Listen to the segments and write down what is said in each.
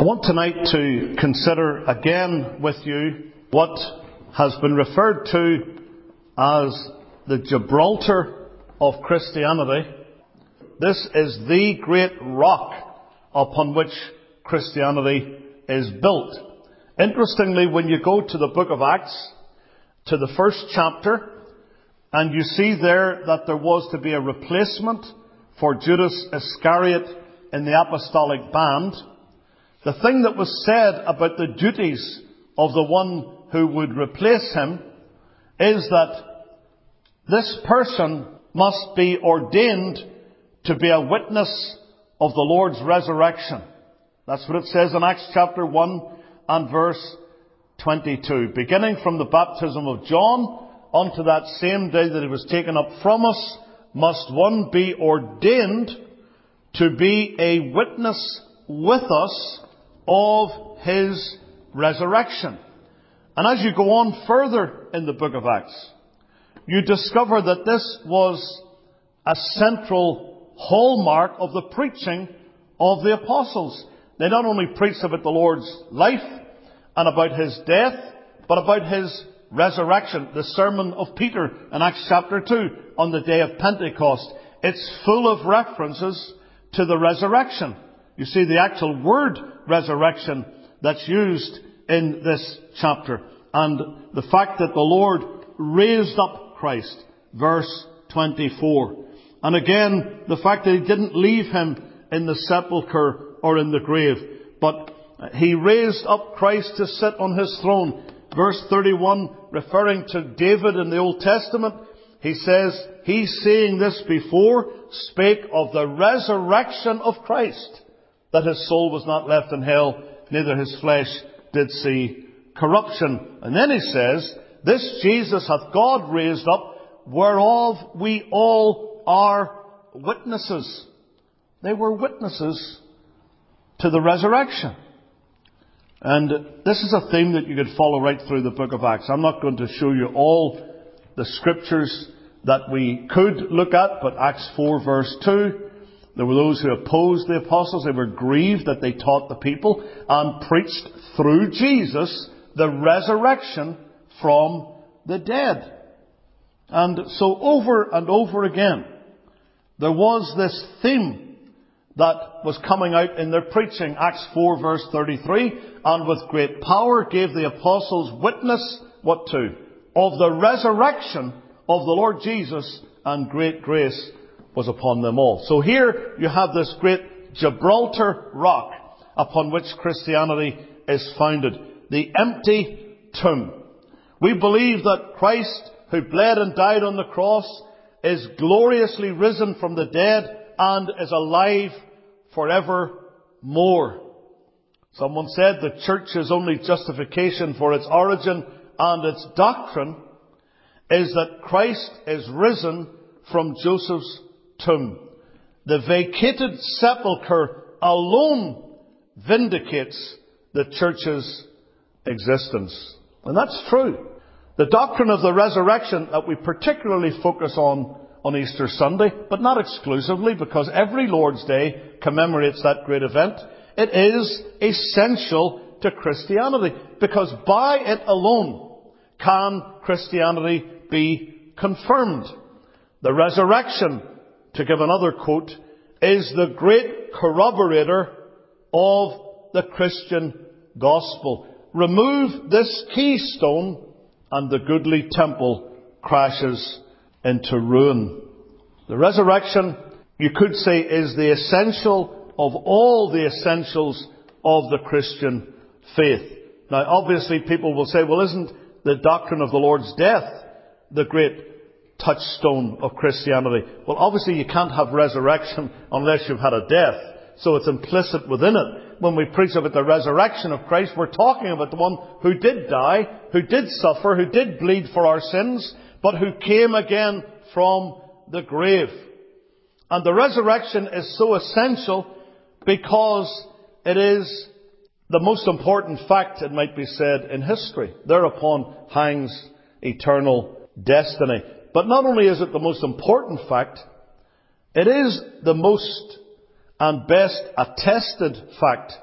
I want tonight to consider again with you what has been referred to as the Gibraltar of Christianity. This is the great rock upon which Christianity is built. Interestingly, when you go to the book of Acts, to the first chapter, and you see there that there was to be a replacement for Judas Iscariot in the apostolic band, the thing that was said about the duties of the one who would replace him is that this person must be ordained to be a witness of the Lord's resurrection. That's what it says in Acts chapter 1 and verse 22. Beginning from the baptism of John unto that same day that he was taken up from us, must one be ordained to be a witness with us of his resurrection. And as you go on further in the book of Acts, you discover that this was a central hallmark of the preaching of the apostles. They not only preached about the Lord's life and about his death, but about his resurrection. The sermon of Peter in Acts chapter 2 on the day of Pentecost. It's full of references to the resurrection. You see the actual word resurrection that's used in this chapter. And the fact that the Lord raised up Christ. Verse 24. And again, the fact that he didn't leave him in the sepulchre or in the grave, but he raised up Christ to sit on his throne. Verse 31, referring to David in the Old Testament, he says, he saying this before, spake of the resurrection of Christ, that his soul was not left in hell, neither his flesh did see corruption. And then he says, this Jesus hath God raised up, whereof we all are witnesses. They were witnesses to the resurrection. And this is a theme that you could follow right through the book of Acts. I'm not going to show you all the scriptures that we could look at, but Acts 4 verse 2, there were those who opposed the apostles. They were grieved that they taught the people and preached through Jesus the resurrection from the dead. And so over and over again, there was this theme that was coming out in their preaching. Acts 4 verse 33, and with great power gave the apostles witness, what to? Of the resurrection of the Lord Jesus, and great grace was upon them all. So here you have this great Gibraltar rock upon which Christianity is founded. The empty tomb. We believe that Christ, who bled and died on the cross, is gloriously risen from the dead and is alive forevermore. Someone said the church's only justification for its origin and its doctrine is that Christ is risen from Joseph's tomb. The vacated sepulchre alone vindicates the church's existence. And that's true. The doctrine of the resurrection that we particularly focus on Easter Sunday, but not exclusively, because every Lord's Day commemorates that great event. It is essential to Christianity, because by it alone can Christianity be confirmed. The resurrection, to give another quote, is the great corroborator of the Christian gospel. Remove this keystone and the goodly temple crashes into ruin. The resurrection, you could say, is the essential of all the essentials of the Christian faith. Now, obviously, people will say, well, isn't the doctrine of the Lord's death the great touchstone of Christianity? Well, obviously, you can't have resurrection unless you've had a death. So it's implicit within it. When we preach about the resurrection of Christ, we're talking about the one who did die, who did suffer, who did bleed for our sins, but who came again from the grave. And the resurrection is so essential because it is the most important fact, it might be said, in history. Thereupon hangs eternal destiny. But not only is it the most important fact, it is the most and best attested fact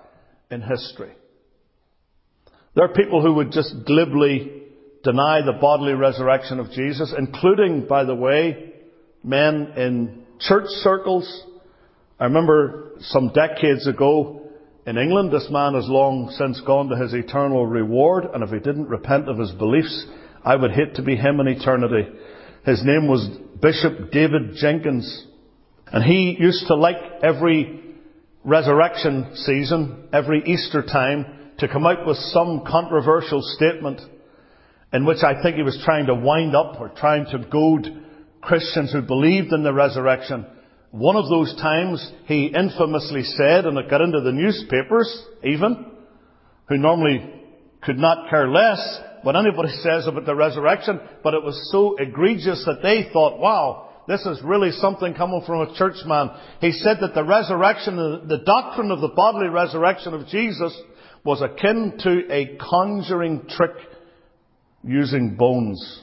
in history. There are people who would just glibly deny the bodily resurrection of Jesus, including, by the way, men in church circles. I remember some decades ago in England, this man has long since gone to his eternal reward, and if he didn't repent of his beliefs, I would hate to be him in eternity. His name was Bishop David Jenkins, and he used to, like every resurrection season, every Easter time, to come out with some controversial statement in which I think he was trying to wind up or trying to goad Christians who believed in the resurrection. One of those times he infamously said, and it got into the newspapers even, who normally could not care less what anybody says about the resurrection, but it was so egregious that they thought, wow, this is really something coming from a churchman. He said that the resurrection, the doctrine of the bodily resurrection of Jesus was akin to a conjuring trick using bones.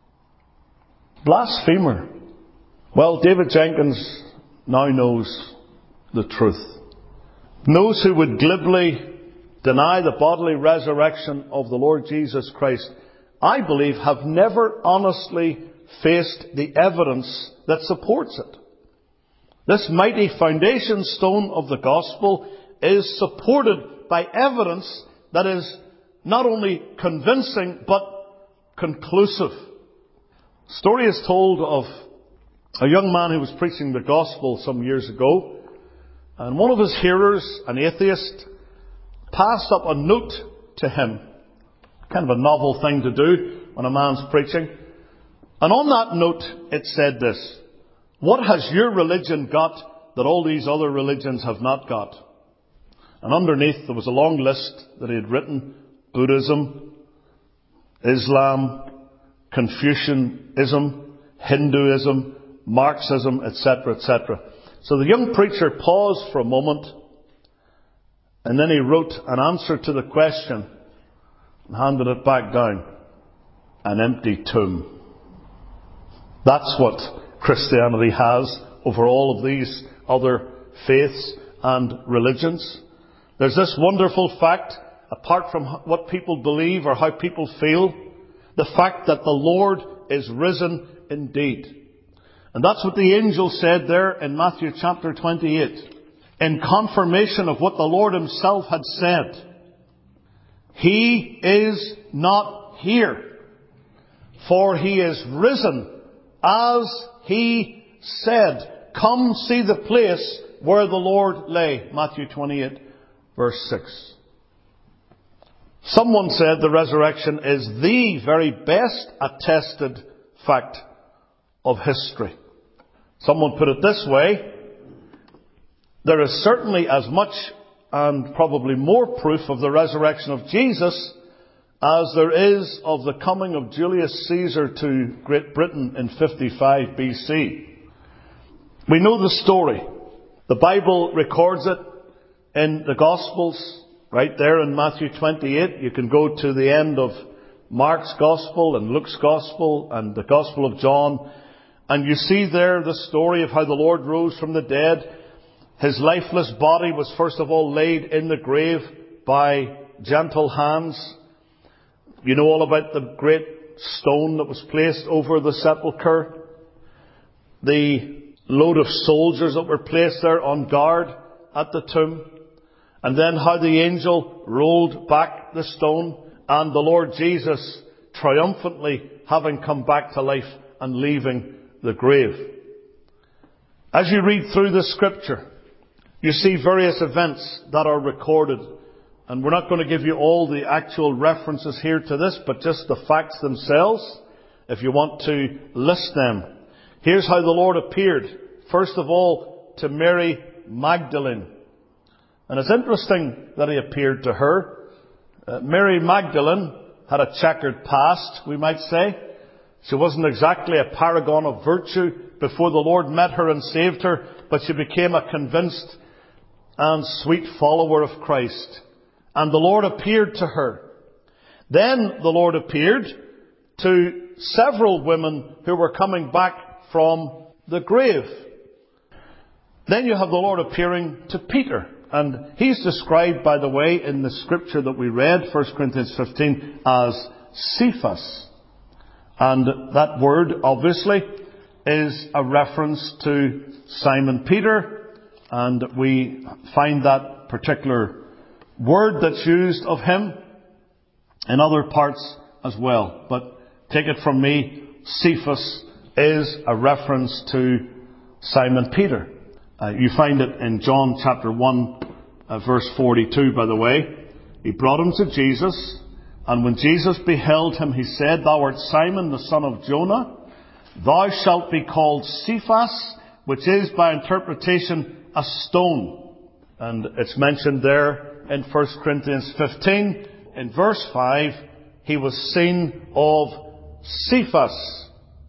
Blasphemer. Well, David Jenkins now knows the truth. Those who would glibly deny the bodily resurrection of the Lord Jesus Christ, I believe, have never honestly faced the evidence that supports it. This mighty foundation stone of the gospel is supported by evidence that is not only convincing but conclusive. A story is told of a young man who was preaching the gospel some years ago, and one of his hearers, an atheist, passed up a note to him. Kind of a novel thing to do when a man's preaching. And on that note it said this: "What has your religion got that all these other religions have not got?" And underneath there was a long list that he had written: Buddhism, Islam, Confucianism, Hinduism, Marxism, etc., etc. So the young preacher paused for a moment, and then he wrote an answer to the question and handed it back down. An empty tomb. That's what Christianity has over all of these other faiths and religions. There's this wonderful fact, apart from what people believe or how people feel, the fact that the Lord is risen indeed. And that's what the angel said there in Matthew chapter 28, in confirmation of what the Lord himself had said. He is not here, for he is risen, as he said. Come see the place where the Lord lay. Matthew 28, verse 6. Someone said the resurrection is the very best attested fact of history. Someone put it this way: there is certainly as much and probably more proof of the resurrection of Jesus as there is of the coming of Julius Caesar to Great Britain in 55 BC. We know the story. The Bible records it in the Gospels, right there in Matthew 28. You can go to the end of Mark's Gospel and Luke's Gospel and the Gospel of John, and you see there the story of how the Lord rose from the dead. His lifeless body was first of all laid in the grave by gentle hands. You know all about the great stone that was placed over the sepulchre, the load of soldiers that were placed there on guard at the tomb, and then how the angel rolled back the stone, and the Lord Jesus triumphantly having come back to life and leaving the grave. As you read through the scripture, you see various events that are recorded. And we're not going to give you all the actual references here to this, but just the facts themselves, if you want to list them. Here's how the Lord appeared. First of all, to Mary Magdalene. And it's interesting that he appeared to her. Mary Magdalene had a checkered past, we might say. She wasn't exactly a paragon of virtue before the Lord met her and saved her, but she became a convinced and sweet follower of Christ. And the Lord appeared to her. Then the Lord appeared to several women who were coming back from the grave. Then you have the Lord appearing to Peter. And he's described, by the way, in the scripture that we read, 1 Corinthians 15, as Cephas. And that word, obviously, is a reference to Simon Peter. And we find that particular word that's used of him in other parts as well. But take it from me, Cephas is a reference to Simon Peter. You find it in John chapter 1, verse 42, by the way. He brought him to Jesus, and when Jesus beheld him, he said, Thou art Simon, the son of Jonah. Thou shalt be called Cephas, which is by interpretation a stone. And it's mentioned there in 1 Corinthians 15. In verse 5, he was seen of Cephas.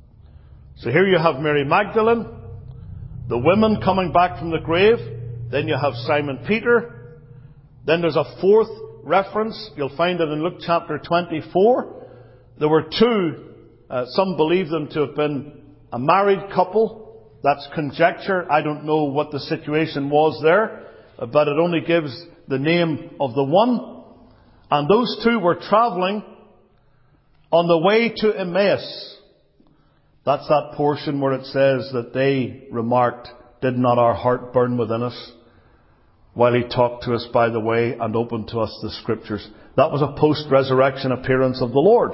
So here you have Mary Magdalene, the women coming back from the grave. Then you have Simon Peter. Then there's a fourth reference. You'll find it in Luke chapter 24. There were two. Some believe them to have been a married couple. That's conjecture. I don't know what the situation was there, but it only gives the name of the one. And those two were travelling on the way to Emmaus. That's that portion where it says that they remarked, Did not our heart burn within us while he talked to us by the way and opened to us the scriptures? That was a post-resurrection appearance of the Lord.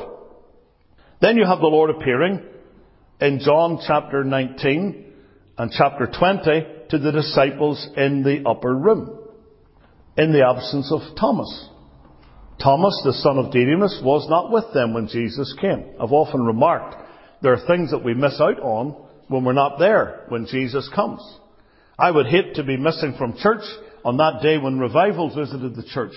Then you have the Lord appearing in John chapter 19 and chapter 20 to the disciples in the upper room, in the absence of Thomas. Thomas, the son of Didymus, was not with them when Jesus came. I've often remarked, there are things that we miss out on when we're not there when Jesus comes. I would hate to be missing from church on that day when revival visited the church.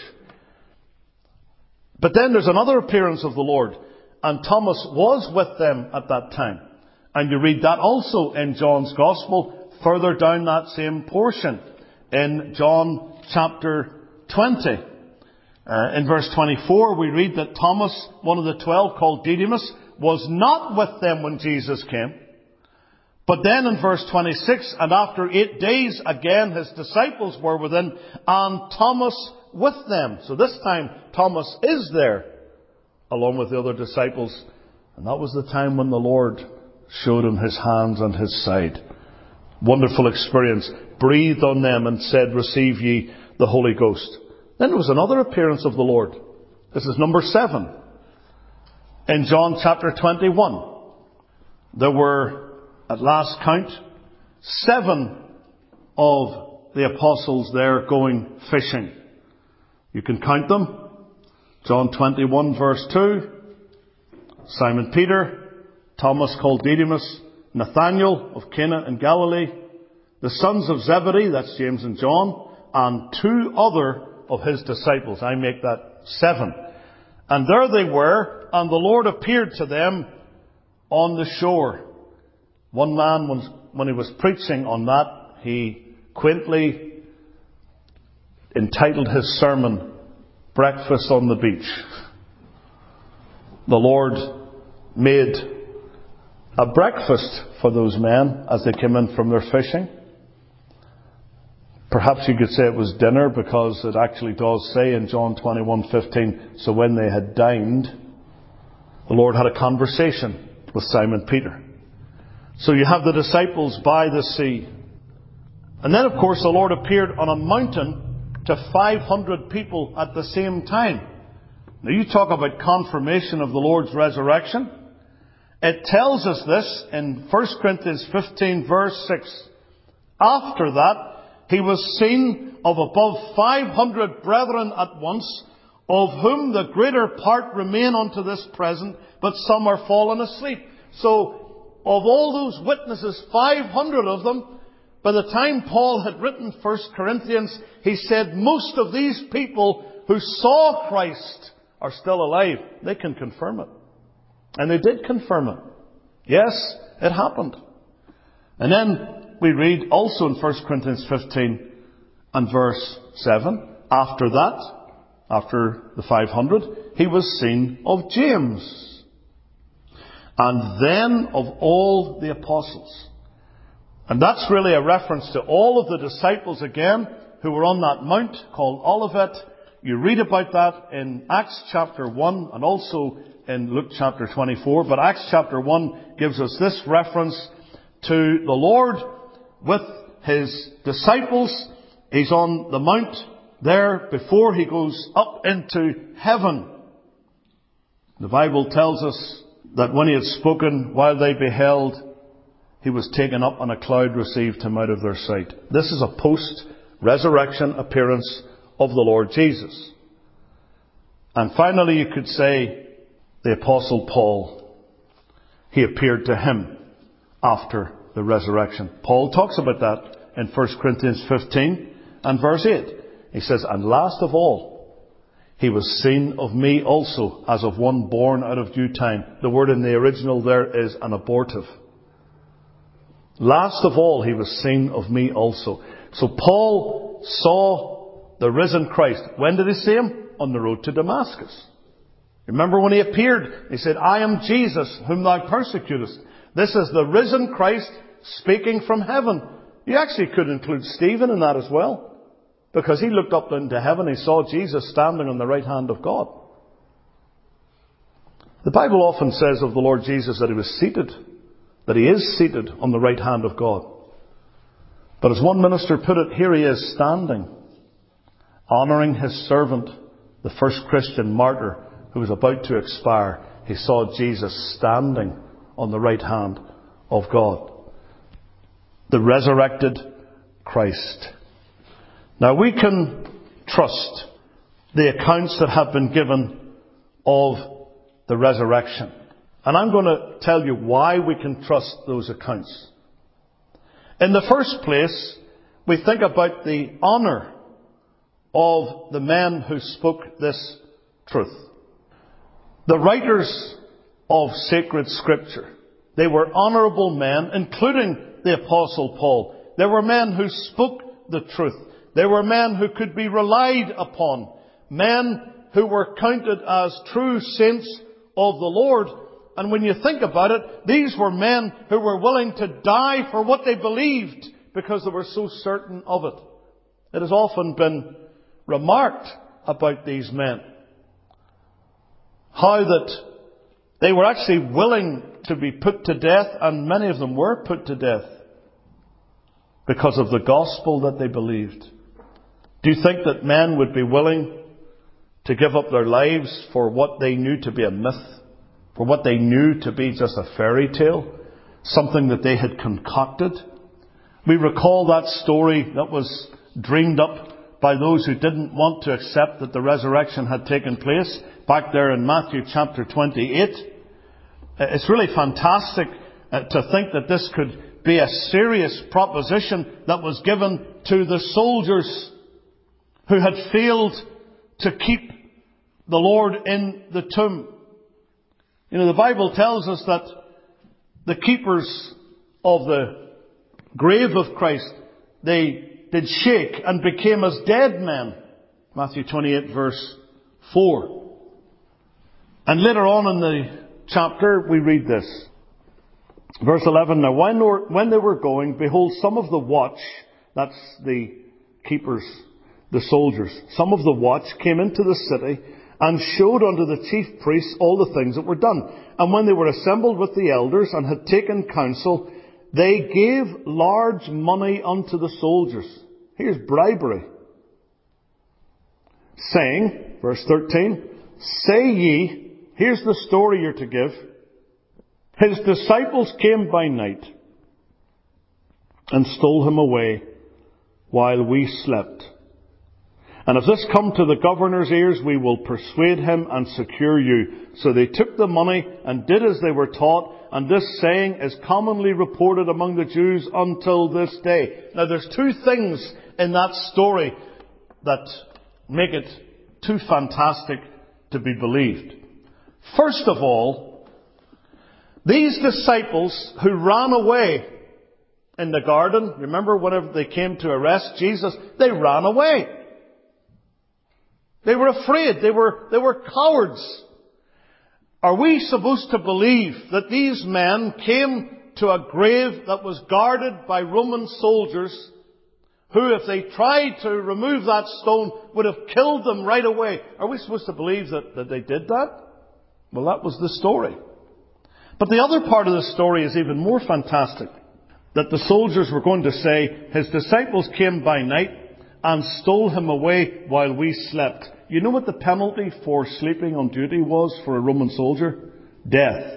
But then there's another appearance of the Lord, and Thomas was with them at that time. And you read that also in John's Gospel, further down that same portion, in John chapter 20. In verse 24, we read that Thomas, one of the 12 called Didymus, was not with them when Jesus came. But then in verse 26, and after 8 days again his disciples were within, and Thomas with them. So this time Thomas is there, along with the other disciples. And that was the time when the Lord showed him his hands and his side. Wonderful experience. Breathed on them and said, Receive ye the Holy Ghost. Then there was another appearance of the Lord. This is number 7. In John chapter 21, there were, at last count, 7 of the apostles there going fishing. You can count them. John 21 verse 2, Simon Peter, Thomas called Didymus, Nathanael of Cana in Galilee, the sons of Zebedee, that's James and John, and 2 other of his disciples. I make that 7. And there they were, and the Lord appeared to them on the shore. One man, when he was preaching on that, he quaintly entitled his sermon, Breakfast on the Beach. The Lord made a breakfast for those men as they came in from their fishing. Perhaps you could say it was dinner, because it actually does say in John 21:15, so when they had dined, the Lord had a conversation with Simon Peter. So you have the disciples by the sea. And then, of course, the Lord appeared on a mountain to 500 people at the same time. Now, you talk about confirmation of the Lord's resurrection. It tells us this in 1 Corinthians 15, verse 6. After that, he was seen of above 500 brethren at once, of whom the greater part remain unto this present, but some are fallen asleep. So, of all those witnesses, 500 of them, by the time Paul had written 1 Corinthians, he said most of these people who saw Christ are still alive. They can confirm it. And they did confirm it. Yes, it happened. And then we read also in 1 Corinthians 15 and verse 7, after that, after the 500, he was seen of James. And then of all the apostles. And that's really a reference to all of the disciples again who were on that mount called Olivet. You read about that in Acts chapter 1 and also in Luke chapter 24. But Acts chapter 1 gives us this reference to the Lord with His disciples. He's on the mount there before He goes up into heaven. The Bible tells us that when He had spoken, while they beheld, He was taken up and a cloud received Him out of their sight. This is a post-resurrection appearance of the Lord Jesus. And finally, you could say the Apostle Paul, he appeared to him after the resurrection. Paul talks about that in 1 Corinthians 15 and verse 8. He says, and last of all, He was seen of me also, as of one born out of due time. The word in the original there is an abortive. Last of all, He was seen of me also. So Paul saw the risen Christ. When did he see Him? On the road to Damascus. Remember when He appeared, He said, I am Jesus, whom thou persecutest. This is the risen Christ speaking from heaven. You actually could include Stephen in that as well, because he looked up into heaven. He saw Jesus standing on the right hand of God. The Bible often says of the Lord Jesus that He was seated, that He is seated on the right hand of God. But as one minister put it, here He is standing, honouring His servant, the first Christian martyr who was about to expire. He saw Jesus standing on the right hand of God. The resurrected Christ. Now we can trust the accounts that have been given of the resurrection. And I'm going to tell you why we can trust those accounts. In the first place, we think about the honour of the men who spoke this truth. The writers of sacred scripture, they were honourable men, including the Apostle Paul. They were men who spoke the truth. They were men who could be relied upon. Men who were counted as true saints of the Lord. And when you think about it, these were men who were willing to die for what they believed because they were so certain of it. It has often been remarked about these men how that they were actually willing to be put to death, and many of them were put to death because of the gospel that they believed. Do you think that men would be willing to give up their lives for what they knew to be a myth, for what they knew to be just a fairy tale, something that they had concocted? We recall that story that was dreamed up by those who didn't want to accept that the resurrection had taken place, back there in Matthew chapter 28. It's really fantastic to think that this could be a serious proposition that was given to the soldiers who had failed to keep the Lord in the tomb. You know, the Bible tells us that the keepers of the grave of Christ, they did shake and became as dead men. Matthew 28 verse 4. And later on in the chapter we read this. Verse 11, now when they were going, behold, some of the watch, that's the keepers, the soldiers, some of the watch came into the city and showed unto the chief priests all the things that were done. And when they were assembled with the elders and had taken counsel, they gave large money unto the soldiers. Here's bribery. Saying, verse 13, say ye, here's the story you're to give. His disciples came by night and stole him away while we slept. And if this come to the governor's ears, we will persuade him and secure you. So they took the money and did as they were taught. And this saying is commonly reported among the Jews until this day. Now there's two things in that story that make it too fantastic to be believed. First of all, these disciples who ran away in the garden, remember whenever they came to arrest Jesus, they ran away. They were afraid. They were cowards. Are we supposed to believe that these men came to a grave that was guarded by Roman soldiers, who, if they tried to remove that stone, would have killed them right away. Are we supposed to believe that they did that? Well, that was the story. But the other part of the story is even more fantastic. That the soldiers were going to say, his disciples came by night and stole him away while we slept. You know what the penalty for sleeping on duty was for a Roman soldier? Death.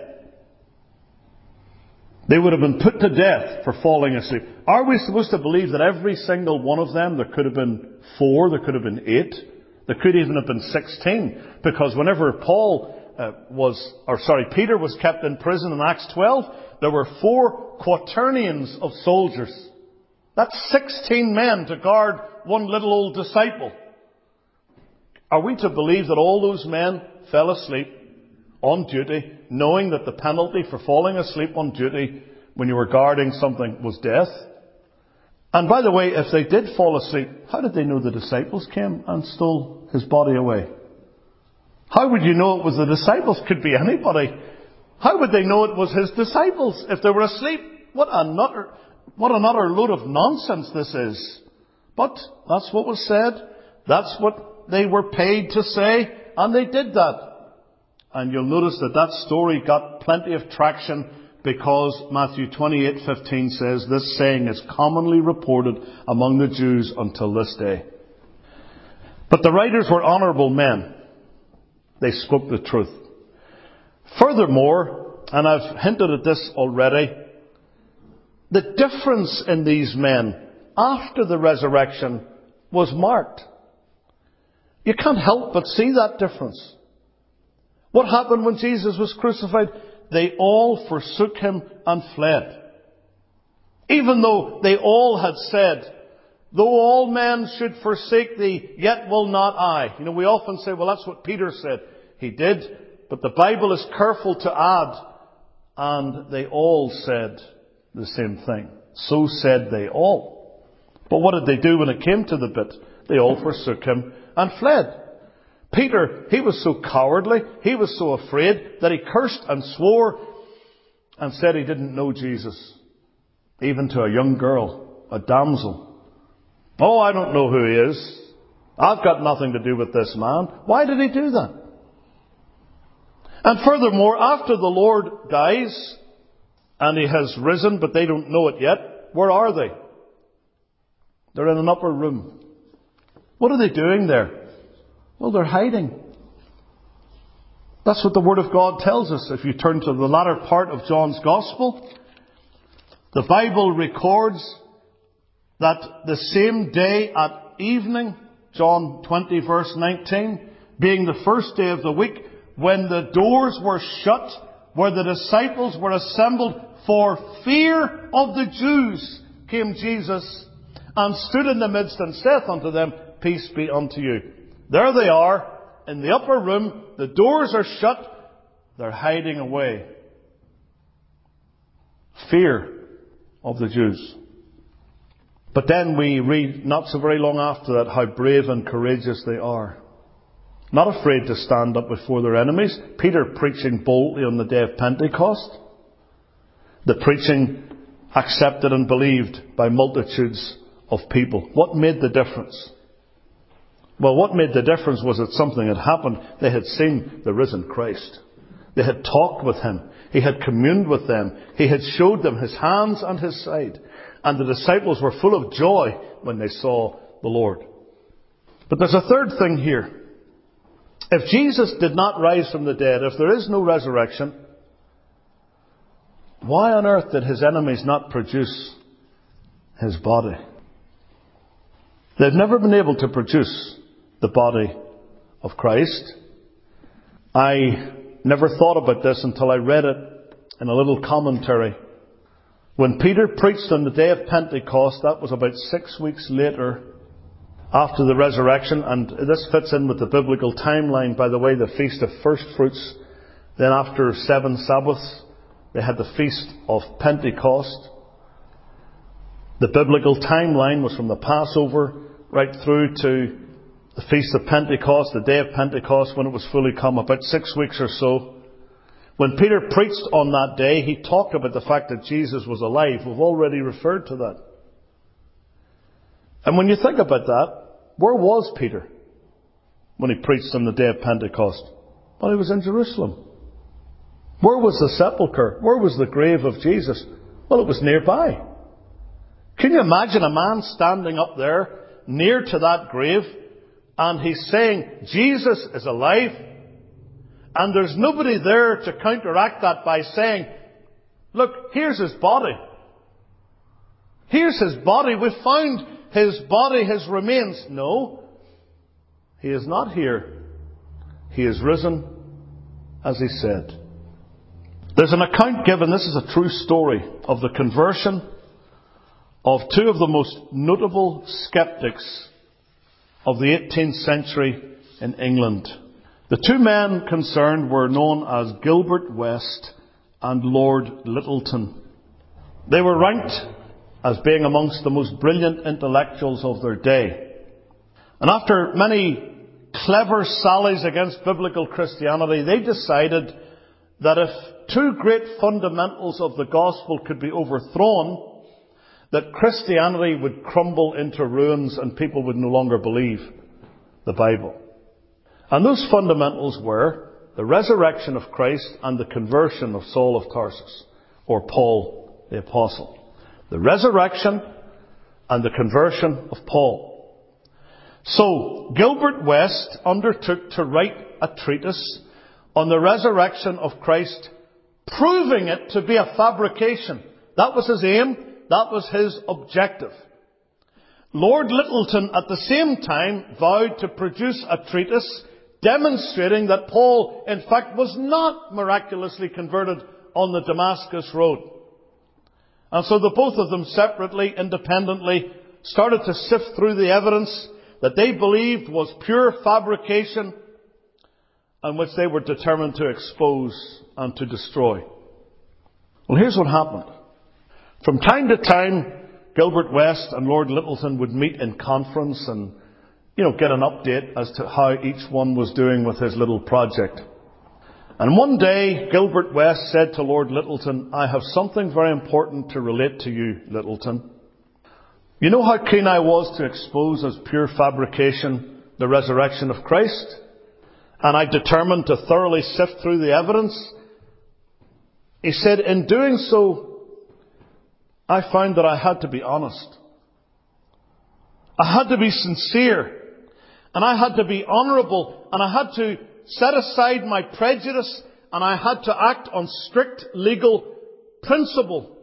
They would have been put to death for falling asleep. Are we supposed to believe that every single one of them, there could have been 4, there could have been 8, there could even have been 16? Because whenever Peter was kept in prison in Acts 12, there were 4 quaternions of soldiers. That's 16 men to guard one little old disciple. Are we to believe that all those men fell asleep on duty, knowing that the penalty for falling asleep on duty when you were guarding something was death? And by the way, if they did fall asleep, how did they know the disciples came and stole his body away? How would you know it was the disciples? Could be anybody. How would they know it was his disciples if they were asleep? What an utter load of nonsense this is. But that's what was said. That's what they were paid to say. And they did that. And you'll notice that story got plenty of traction because Matthew 28:15 says, this saying is commonly reported among the Jews until this day. But the writers were honourable men. They spoke the truth. Furthermore, and I've hinted at this already, the difference in these men after the resurrection was marked. You can't help but see that difference. What happened when Jesus was crucified? They all forsook him and fled. Even though they all had said, though all men should forsake thee, yet will not I. You know, we often say, well, that's what Peter said. He did, but the Bible is careful to add, and they all said the same thing. So said they all. But what did they do when it came to the bit? They all forsook him and fled. Peter, he was so cowardly, he was so afraid that he cursed and swore and said he didn't know Jesus. Even to a young girl, a damsel. Oh, I don't know who he is. I've got nothing to do with this man. Why did he do that? And furthermore, after the Lord dies and he has risen, but they don't know it yet, where are they? They're in an upper room. What are they doing there? Well, they're hiding. That's what the Word of God tells us. If you turn to the latter part of John's Gospel, the Bible records that the same day at evening, John 20 verse 19, being the first day of the week, when the doors were shut, where the disciples were assembled for fear of the Jews, came Jesus and stood in the midst and saith unto them, peace be unto you. There they are, in the upper room, the doors are shut, they're hiding away. Fear of the Jews. But then we read, not so very long after that, how brave and courageous they are. Not afraid to stand up before their enemies. Peter preaching boldly on the day of Pentecost. The preaching accepted and believed by multitudes of people. What made the difference? Well, what made the difference was that something had happened. They had seen the risen Christ. They had talked with him. He had communed with them. He had showed them his hands and his side. And the disciples were full of joy when they saw the Lord. But there's a third thing here. If Jesus did not rise from the dead, if there is no resurrection, why on earth did his enemies not produce his body? They've never been able to produce the body of Christ. I never thought about this until I read it in a little commentary. When Peter preached on the day of Pentecost, that was about 6 weeks later after the resurrection, and this fits in with the biblical timeline, by the way, the Feast of First Fruits. Then after 7 Sabbaths, they had the Feast of Pentecost. The biblical timeline was from the Passover right through to the Feast of Pentecost, the day of Pentecost, when it was fully come, about 6 weeks or so. When Peter preached on that day, he talked about the fact that Jesus was alive. We've already referred to that. And when you think about that, where was Peter when he preached on the day of Pentecost? Well, he was in Jerusalem. Where was the sepulchre? Where was the grave of Jesus? Well, it was nearby. Can you imagine a man standing up there near to that grave and he's saying, Jesus is alive, and there's nobody there to counteract that by saying, look, here's his body. Here's his body. We found his body, his remains. No, he is not here. He is risen, as he said. There's an account given, this is a true story, of the conversion of two of the most notable skeptics of the 18th century in England. The two men concerned were known as Gilbert West and Lord Lyttelton. They were ranked as being amongst the most brilliant intellectuals of their day. And after many clever sallies against biblical Christianity, they decided that if two great fundamentals of the gospel could be overthrown, that Christianity would crumble into ruins and people would no longer believe the Bible. And those fundamentals were the resurrection of Christ and the conversion of Saul of Tarsus, or Paul the Apostle. The resurrection and the conversion of Paul. So, Gilbert West undertook to write a treatise on the resurrection of Christ, proving it to be a fabrication. That was his aim. That was his objective. Lord Lyttelton at the same time vowed to produce a treatise demonstrating that Paul, in fact, was not miraculously converted on the Damascus road. And so the both of them separately, independently, started to sift through the evidence that they believed was pure fabrication and which they were determined to expose and to destroy. Well, here's what happened. From time to time, Gilbert West and Lord Lyttelton would meet in conference and, get an update as to how each one was doing with his little project. And one day, Gilbert West said to Lord Lyttelton, I have something very important to relate to you, Lyttelton. You know how keen I was to expose as pure fabrication the resurrection of Christ? And I determined to thoroughly sift through the evidence. He said, in doing so, I found that I had to be honest. I had to be sincere. And I had to be honourable. And I had to set aside my prejudice. And I had to act on strict legal principle.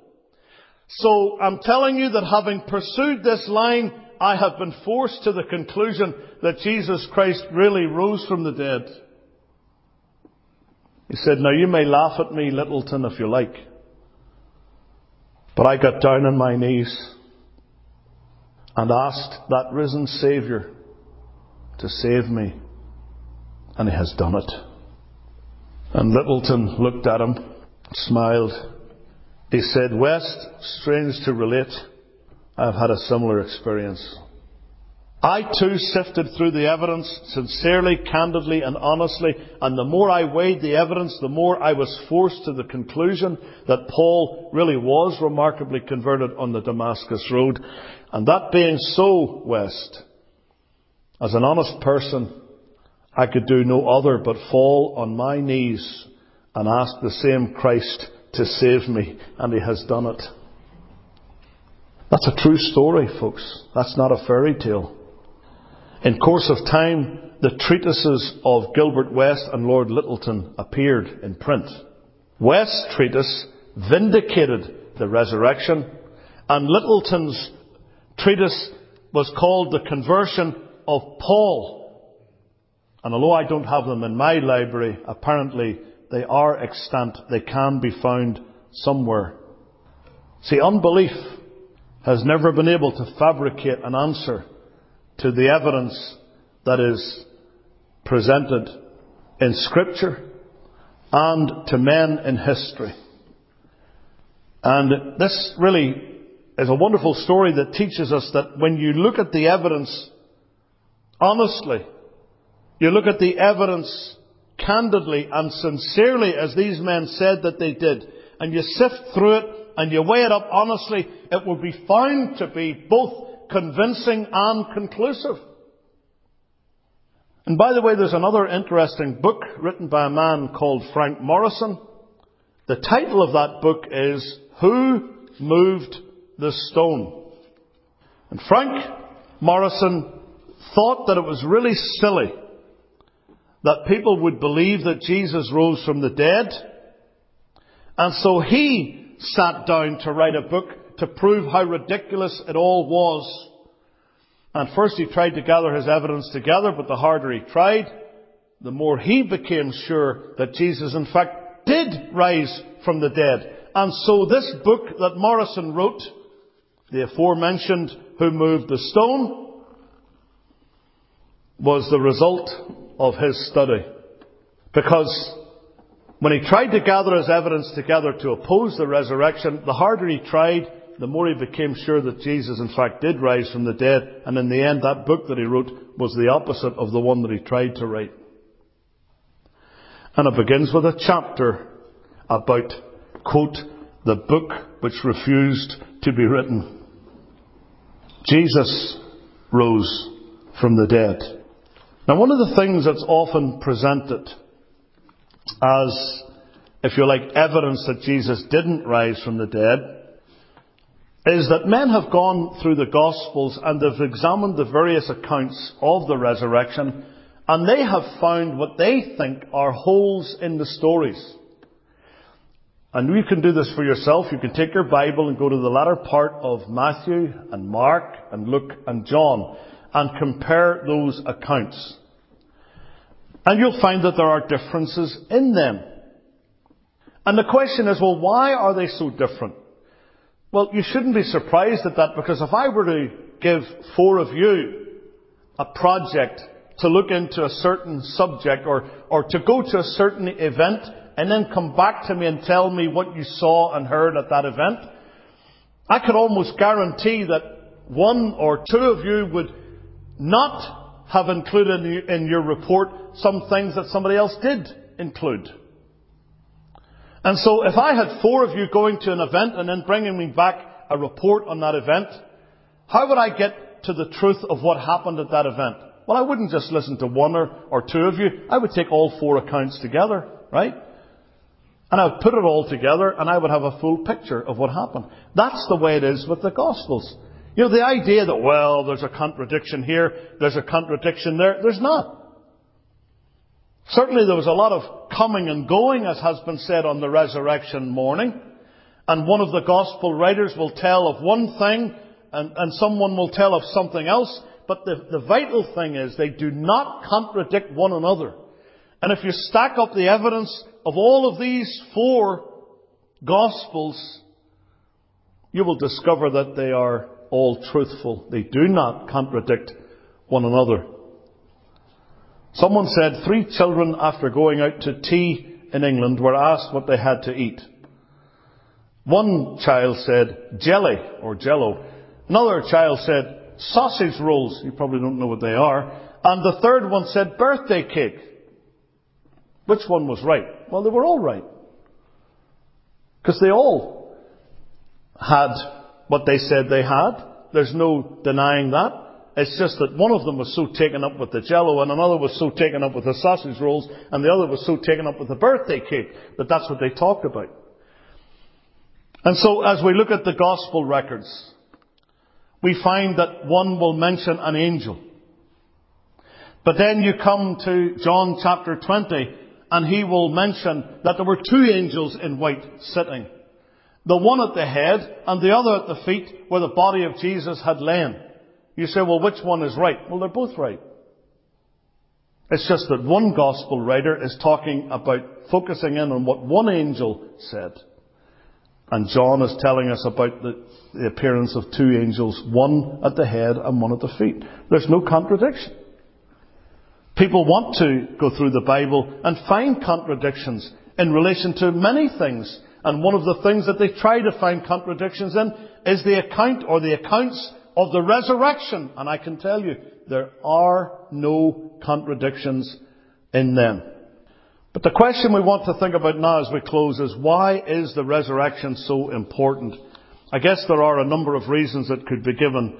So I'm telling you that having pursued this line, I have been forced to the conclusion that Jesus Christ really rose from the dead. He said, now you may laugh at me, Lyttelton, if you like. But I got down on my knees and asked that risen Saviour to save me. And He has done it. And Lyttelton looked at him, smiled. He said, West, strange to relate, I've had a similar experience. I too sifted through the evidence sincerely, candidly and honestly, and the more I weighed the evidence, the more I was forced to the conclusion that Paul really was remarkably converted on the Damascus road. And that being so, West, as an honest person, I could do no other but fall on my knees and ask the same Christ to save me, and He has done it. That's a true story, folks. That's not a fairy tale. In course of time, the treatises of Gilbert West and Lord Lyttelton appeared in print. West's treatise vindicated the resurrection, and Lyttelton's treatise was called The Conversion of Paul. And although I don't have them in my library, apparently they are extant. They can be found somewhere. See, unbelief has never been able to fabricate an answer to the evidence that is presented in Scripture and to men in history. And this really is a wonderful story that teaches us that when you look at the evidence honestly, you look at the evidence candidly and sincerely, as these men said that they did, and you sift through it and you weigh it up honestly, it will be found to be both convincing and conclusive. And by the way, there's another interesting book written by a man called Frank Morison. The title of that book is Who Moved the Stone? And Frank Morison thought that it was really silly that people would believe that Jesus rose from the dead. And so he sat down to write a book to prove how ridiculous it all was. And first he tried to gather his evidence together, but the harder he tried, the more he became sure that Jesus in fact did rise from the dead. And so this book that Morison wrote, the aforementioned Who Moved the Stone, was the result of his study. Because when he tried to gather his evidence together to oppose the resurrection, the harder he tried, the more he became sure that Jesus in fact did rise from the dead. And in the end, that book that he wrote was the opposite of the one that he tried to write. And it begins with a chapter about, quote, the book which refused to be written. Jesus rose from the dead. Now, one of the things that's often presented as, if you like, evidence that Jesus didn't rise from the dead is that men have gone through the Gospels and they've examined the various accounts of the resurrection, and they have found what they think are holes in the stories. And you can do this for yourself. You can take your Bible and go to the latter part of Matthew and Mark and Luke and John and compare those accounts. And you'll find that there are differences in them. And the question is, well, why are they so different? Well, you shouldn't be surprised at that, because if I were to give 4 of you a project to look into a certain subject or to go to a certain event and then come back to me and tell me what you saw and heard at that event, I could almost guarantee that 1 or 2 of you would not have included in your report some things that somebody else did include. And so if I had 4 of you going to an event and then bringing me back a report on that event, how would I get to the truth of what happened at that event? Well, I wouldn't just listen to 1 or 2 of you. I would take all 4 accounts together, right? And I would put it all together and I would have a full picture of what happened. That's the way it is with the Gospels. You know, the idea that, well, there's a contradiction here, there's a contradiction there. There's not. Certainly there was a lot of coming and going, as has been said, on the resurrection morning. And one of the Gospel writers will tell of one thing and someone will tell of something else. But the vital thing is they do not contradict one another. And if you stack up the evidence of all of these 4 Gospels, you will discover that they are all truthful. They do not contradict one another. Someone said 3 children, after going out to tea in England, were asked what they had to eat. One child said jelly or jello. Another child said sausage rolls. You probably don't know what they are. And the third one said birthday cake. Which one was right? Well, they were all right. Because they all had what they said they had. There's no denying that. It's just that one of them was so taken up with the jello and another was so taken up with the sausage rolls and the other was so taken up with the birthday cake that that's what they talked about. And so as we look at the Gospel records, we find that one will mention an angel. But then you come to John chapter 20 and he will mention that there were 2 angels in white sitting. The one at the head and the other at the feet where the body of Jesus had lain. You say, well, which one is right? Well, they're both right. It's just that one Gospel writer is talking about focusing in on what one angel said. And John is telling us about the appearance of 2 angels, one at the head and one at the feet. There's no contradiction. People want to go through the Bible and find contradictions in relation to many things. And one of the things that they try to find contradictions in is the account or the accounts of the resurrection. And I can tell you, there are no contradictions in them. But the question we want to think about now as we close is, why is the resurrection so important? I guess there are a number of reasons that could be given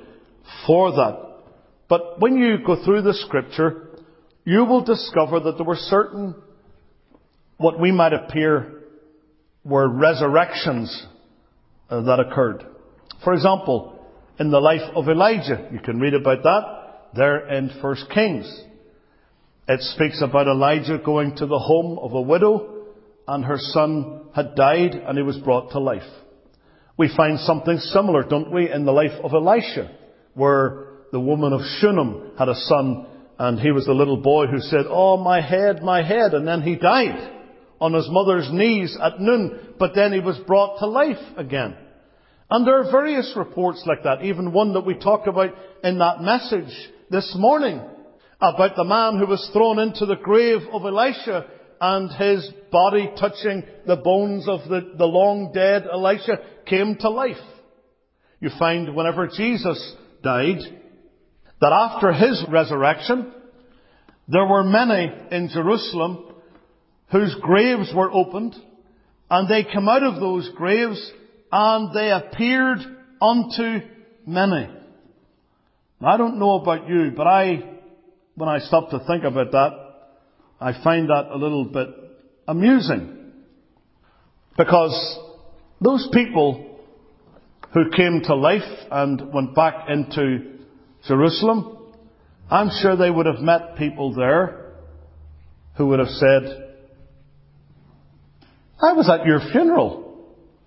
for that. But when you go through the Scripture, you will discover that there were certain, what we might appear, were resurrections that occurred. For example, in the life of Elijah, you can read about that there in 1 Kings. It speaks about Elijah going to the home of a widow, and her son had died and he was brought to life. We find something similar, don't we, in the life of Elisha, where the woman of Shunem had a son, and he was the little boy who said, "Oh, my head, and then he died on his mother's knees at noon, but then he was brought to life again. And there are various reports like that, even one that we talked about in that message this morning, about the man who was thrown into the grave of Elisha and his body touching the bones of the long dead Elisha came to life. You find whenever Jesus died, that after his resurrection, there were many in Jerusalem whose graves were opened, and they came out of those graves and they appeared unto many. Now, I don't know about you, but when I stop to think about that, I find that a little bit amusing. Because those people who came to life and went back into Jerusalem, I'm sure they would have met people there who would have said, "I was at your funeral.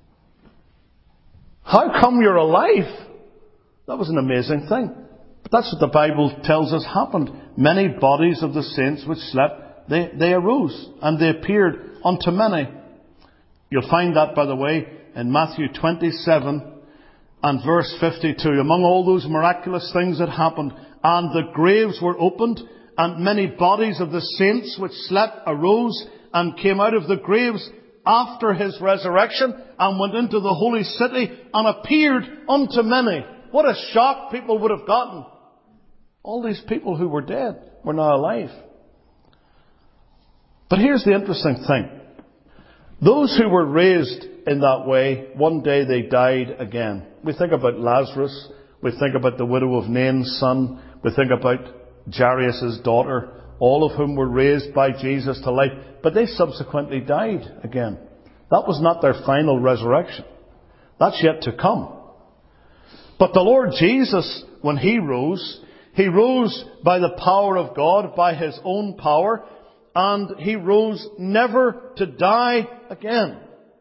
How come you're alive?" That was an amazing thing. But that's what the Bible tells us happened. Many bodies of the saints which slept, they arose, and they appeared unto many. You'll find that, by the way, in Matthew 27 and verse 52. Among all those miraculous things that happened, and the graves were opened, and many bodies of the saints which slept arose and came out of the graves after his resurrection, and went into the holy city and appeared unto many. What a shock people would have gotten. All these people who were dead were now alive. But here's the interesting thing. Those who were raised in that way, one day they died again. We think about Lazarus. We think about the widow of Nain's son. We think about Jairus' daughter, all of whom were raised by Jesus to life. But they subsequently died again. That was not their final resurrection. That's yet to come. But the Lord Jesus, when He rose by the power of God, by His own power, and He rose never to die again.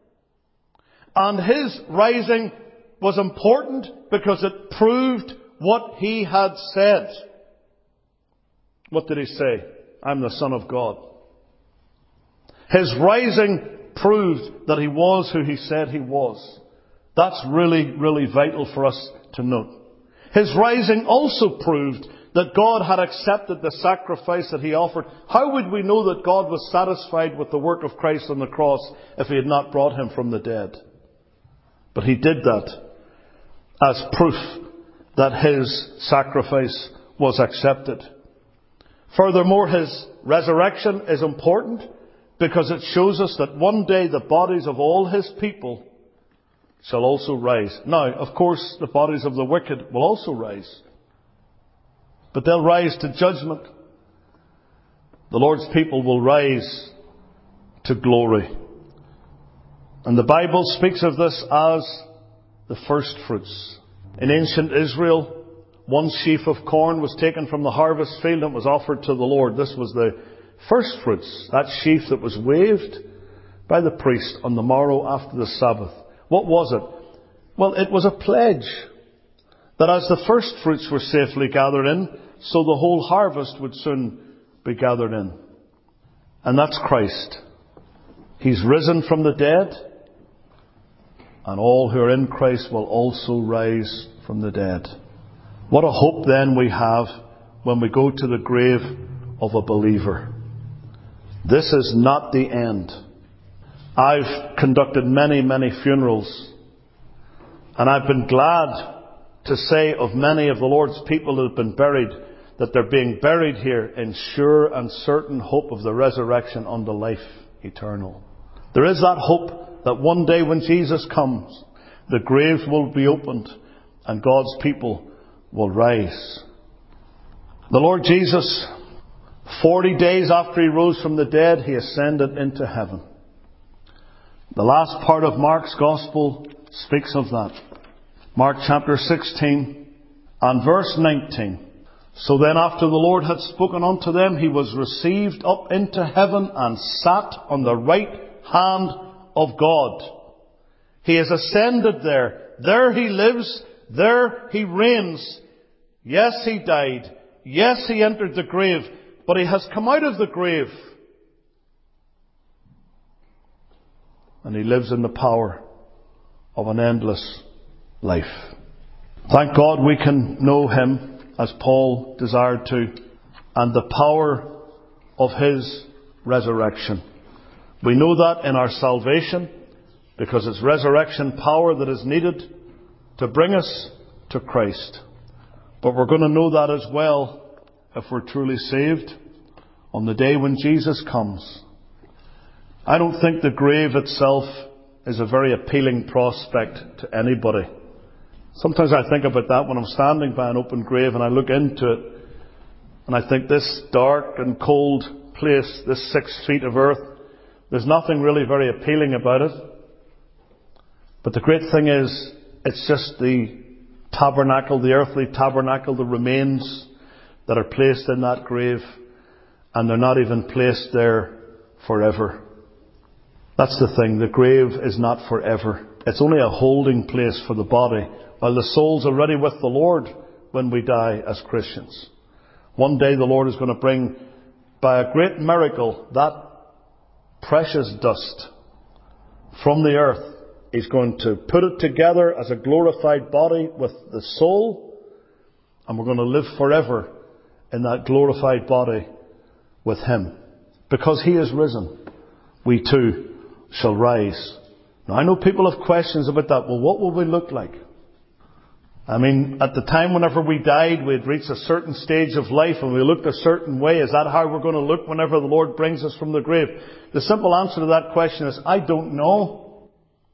And His rising was important because it proved what He had said. What did He say? "I'm the Son of God." His rising proved that He was who He said He was. That's really, really vital for us to note. His rising also proved that God had accepted the sacrifice that He offered. How would we know that God was satisfied with the work of Christ on the cross if He had not brought Him from the dead? But He did that as proof that His sacrifice was accepted. Furthermore, His resurrection is important because it shows us that one day the bodies of all His people shall also rise. Now, of course, the bodies of the wicked will also rise. But they'll rise to judgment. The Lord's people will rise to glory. And the Bible speaks of this as the first fruits. In ancient Israel, one sheaf of corn was taken from the harvest field and was offered to the Lord. This was the first fruits, that sheaf that was waved by the priest on the morrow after the Sabbath. What was it? Well, it was a pledge that as the first fruits were safely gathered in, so the whole harvest would soon be gathered in. And that's Christ. He's risen from the dead, and all who are in Christ will also rise from the dead. What a hope then we have when we go to the grave of a believer. This is not the end. I've conducted many, many funerals, and I've been glad to say of many of the Lord's people who have been buried that they're being buried here in sure and certain hope of the resurrection unto life eternal. There is that hope that one day when Jesus comes, the graves will be opened and God's people will rise. The Lord Jesus, 40 days after He rose from the dead, He ascended into heaven. The last part of Mark's Gospel speaks of that. Mark chapter 16 and verse 19. So then after the Lord had spoken unto them, He was received up into heaven and sat on the right hand of God. He has ascended there. There He lives. There He reigns. Yes, He died. Yes, He entered the grave. But He has come out of the grave. And He lives in the power of an endless life. Thank God we can know Him as Paul desired to, and the power of His resurrection. We know that in our salvation, because it's resurrection power that is needed to bring us to Christ. But we're going to know that as well if we're truly saved on the day when Jesus comes. I don't think the grave itself is a very appealing prospect to anybody. Sometimes I think about that when I'm standing by an open grave and I look into it and I think, this dark and cold place, this 6 feet of earth, there's nothing really very appealing about it. But the great thing is, it's just the tabernacle, the earthly tabernacle, the remains that are placed in that grave, and they're not even placed there forever. That's the thing. The grave is not forever. It's only a holding place for the body, while the soul's already with the Lord when we die as Christians. One day the Lord is going to bring, by a great miracle, that precious dust from the earth. He's going to put it together as a glorified body with the soul, and we're going to live forever in that glorified body with Him. Because He is risen, we too shall rise. Now, I know people have questions about that. Well, what will we look like? I mean, at the time whenever we died, we'd reached a certain stage of life and we looked a certain way. Is that how we're going to look whenever the Lord brings us from the grave? The simple answer to that question is, I don't know.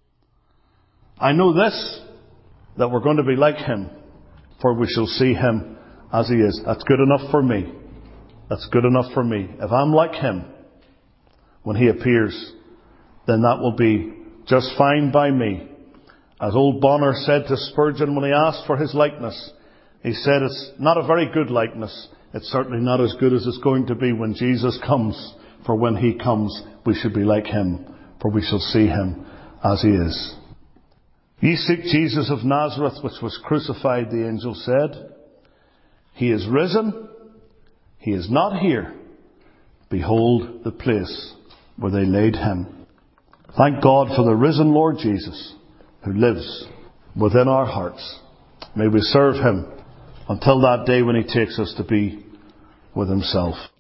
I know this, that we're going to be like Him, for we shall see Him as He is. That's good enough for me. That's good enough for me. If I'm like Him when He appears, then that will be just fine by me. As old Bonner said to Spurgeon when he asked for his likeness, he said, it's not a very good likeness. It's certainly not as good as it's going to be when Jesus comes. For when He comes, we should be like Him, for we shall see Him as He is. Ye seek Jesus of Nazareth, which was crucified, the angel said. He is risen. He is not here. Behold the place where they laid Him. Thank God for the risen Lord Jesus, who lives within our hearts. May we serve Him until that day when He takes us to be with Himself.